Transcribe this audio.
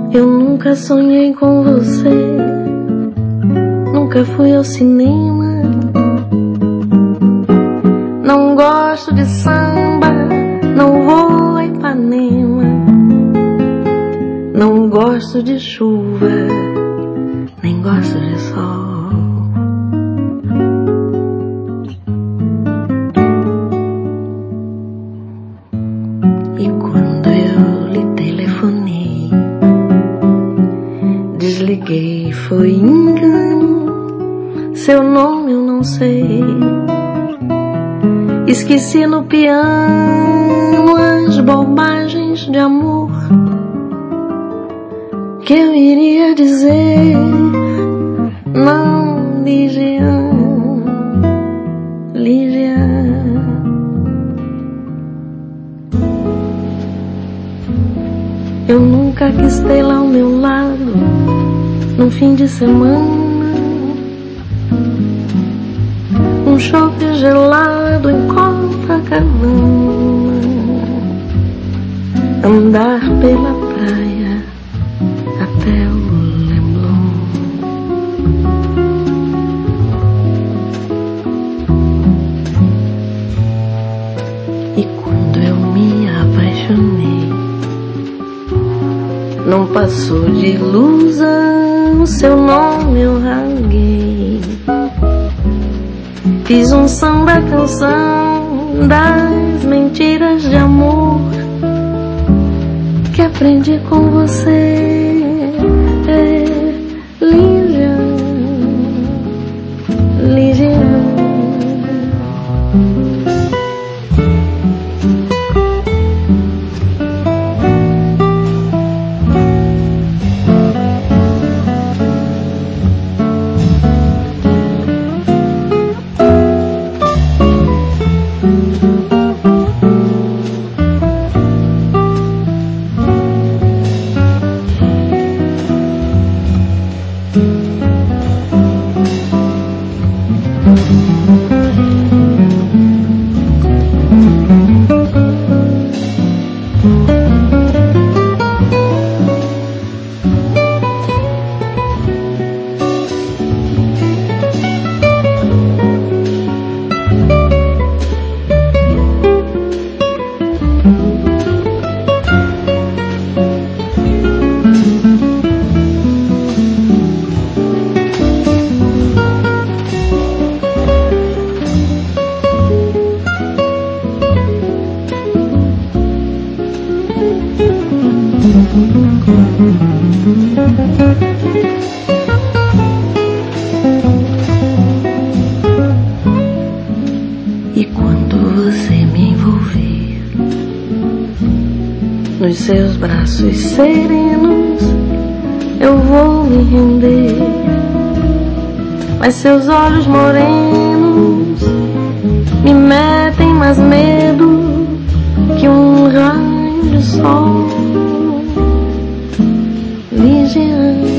Eu nunca sonhei com você, nunca fui ao cinema. Não gosto de samba, não vou a Ipanema. Não gosto de chuva, nem gosto de sol. E quando eu lhe telefonei, desliguei, foi engano. Seu nome eu não sei. Esqueci no piano as bobagens de amor que eu iria dizer. Não, Lígia, Lígia. Eu nunca quis ter lá ao meu lado num fim de semana um chope gelado em Copacabana, andar pela praia até o Leblon. E quando eu me apaixonei, não passou de ilusão. Seu nome eu rasguei, fiz um samba canção das mentiras de amor que aprendi com você, Lígia, Lígia. E quando você me envolver nos seus braços serenos, eu vou me render. Mas seus olhos morenos me metem mais medo que um raio de sol. Lígia.